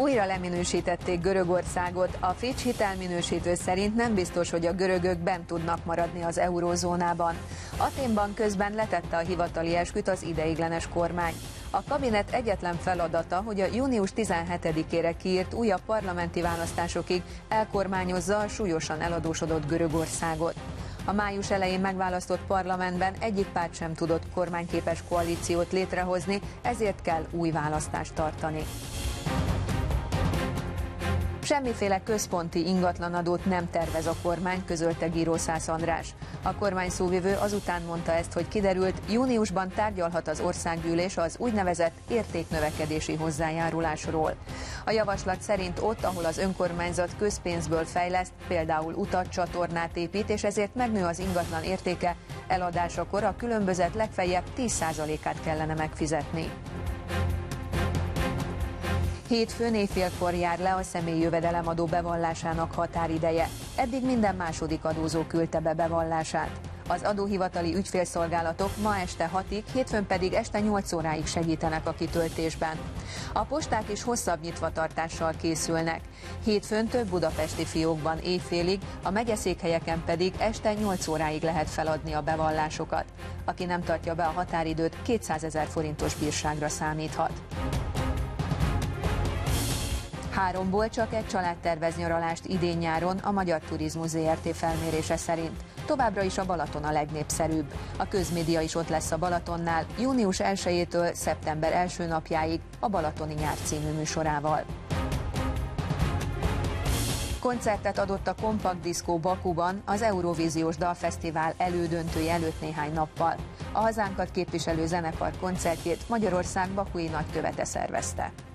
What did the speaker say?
Újra leminősítették Görögországot. A Fitch hitelminősítő szerint nem biztos, hogy a görögök bent tudnak maradni az eurózónában. Athénban közben letette a hivatali esküt az ideiglenes kormány. A kabinet egyetlen feladata, hogy a június 17-ére kiírt újabb parlamenti választásokig elkormányozza a súlyosan eladósodott Görögországot. A május elején megválasztott parlamentben egyik párt sem tudott kormányképes koalíciót létrehozni, ezért kell új választást tartani. Semmiféle központi ingatlanadót nem tervez a kormány, közölte Giró Szász András. A kormány szóvivő azután mondta ezt, hogy kiderült, júniusban tárgyalhat az országgyűlés az úgynevezett értéknövekedési hozzájárulásról. A javaslat szerint ott, ahol az önkormányzat közpénzből fejleszt, például utat, csatornát épít, és ezért megnő az ingatlan értéke, eladásakor a különbözet legfeljebb 10%-át kellene megfizetni. Hétfőn éjfélkor jár le a személyi jövedelemadó bevallásának határideje. Eddig minden második adózó küldte be bevallását. Az adóhivatali ügyfélszolgálatok ma este 6-ig, hétfőn pedig este 8 óráig segítenek a kitöltésben. A posták is hosszabb nyitvatartással készülnek. Hétfőn több budapesti fiókban éjfélig, a megyeszékhelyeken pedig este 8 óráig lehet feladni a bevallásokat. Aki nem tartja be a határidőt, 200 000 forintos bírságra számíthat. 3-ból csak egy család tervez nyaralást idén-nyáron a Magyar Turizmus Zrt. Felmérése szerint. Továbbra is a Balaton a legnépszerűbb. A közmédia is ott lesz a Balatonnál, június 1-től szeptember első napjáig a Balatoni nyár című műsorával. Koncertet adott a Kompakt Diszkó Bakuban az Eurovíziós Dalfesztivál elődöntője előtt néhány nappal. A hazánkat képviselő zenekar koncertjét Magyarország bakui nagykövete szervezte.